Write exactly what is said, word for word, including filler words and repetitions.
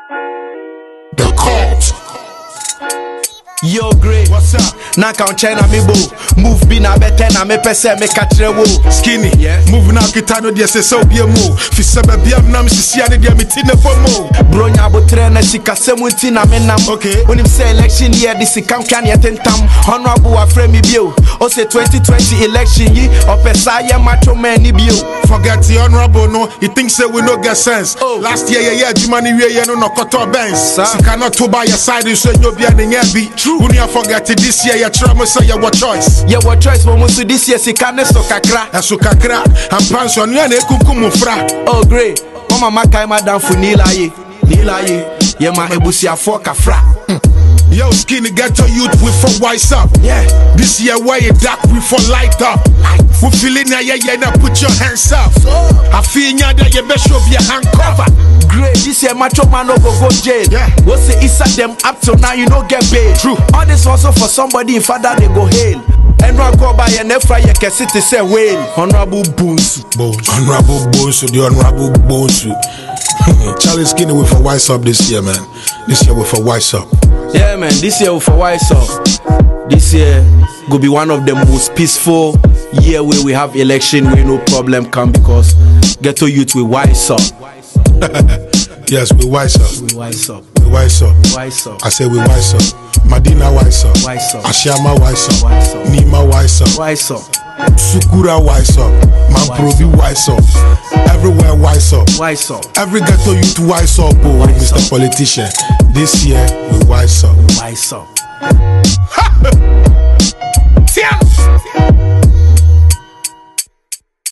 The Cult. Yo, great. What's up? Now count China me bo. Move be na better na me pese me catch wo. Skinny. Yeah. Move now kita no dia se so be mo. Fi se be bia nam sisi ade dia me ti ne fo mo. Bro nya bo tre na sika semunti na me nam. Okay. When him say election year this can can yet tentam. Honorable afre me bio. O say twenty twenty election yi opesa ye macho man ni bio. Forget the honorable no. He thinks say we no get sense. Oh. Last year yeah yeah Jimani we yeah no no koto Benz. Sir. Sika not to buy your side so you be an be. True. When you forget it this year you try me say you what choice. Yeah, what choice but most this year sika ne so kakra. And so kakra and pants on you na ekukum fra. Oh great. Mama makai madam fu nila ye. Nila ye. Ye ma ebusia for kafra. Yo, Skinny, get your youth, we for wise up. Yeah. This year, where you dark, we for light up. We feeling now, yeah, yeah, now put your hands up. I feel now that you best show your hand cover. Great, this year macho man no go go jail. Yeah. What's the inside them up till now you no get paid. True. All this also for somebody in father they go hail. And run go by and never you can sit to say whale. Honorable Bones. Bones. Honorable Bones, the honorable Bones. Charlie Skinny, we for wise up this year, man. This year, we for wise up. Yeah, man, this year we for wise up. This year go be one of the most peaceful year where we have election where no problem come because ghetto youth we wise up. Yes, we wise up. We wise up. We wise up. Wise up. I say we wise up. Madina wise up. Wise up. Ashama wise up. Wise up. Nima wise up. Wise up. Sukura wise up. Mamprovi wise up. Everywhere wise up. Wise up. Every ghetto youth wise up, oh, Wise Mister up. Politician. This year we wise up. Wise up. Ha!